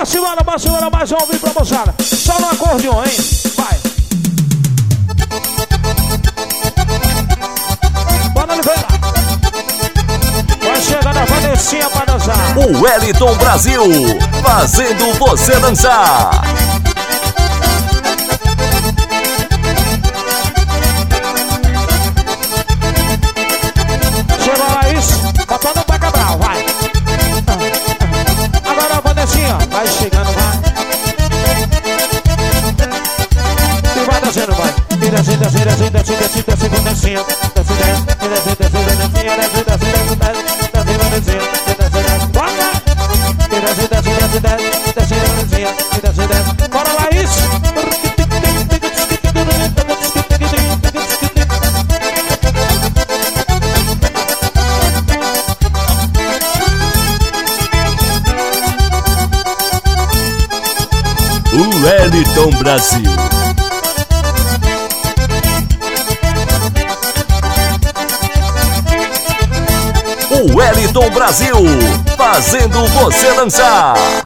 embora, mais um ao vivo pra moçada. Só no acordeon, hein? Vai. Bora, Oliveira. Vai chegando a Vanessinha pra dançar. O Wellington Brasil, fazendo você dançar. Chegou a Laís, botando o pé Cabral, vai. Agora a Vanessinha, vai chegando, vai. E vai descendo, vai. E desce, desce, desce, desce, desce, desce, Vanessinha. Desce, desce, desce, desce, Vanessinha. Desce, desce, desce, desce, Vanessinha. Desce, desce, bora. E desce, desce, desce, desce, desce, Vanessinha. E desce, desce. Bora, Laís. O Wellington Brasil. O Wellington Brasil, fazendo você dançar.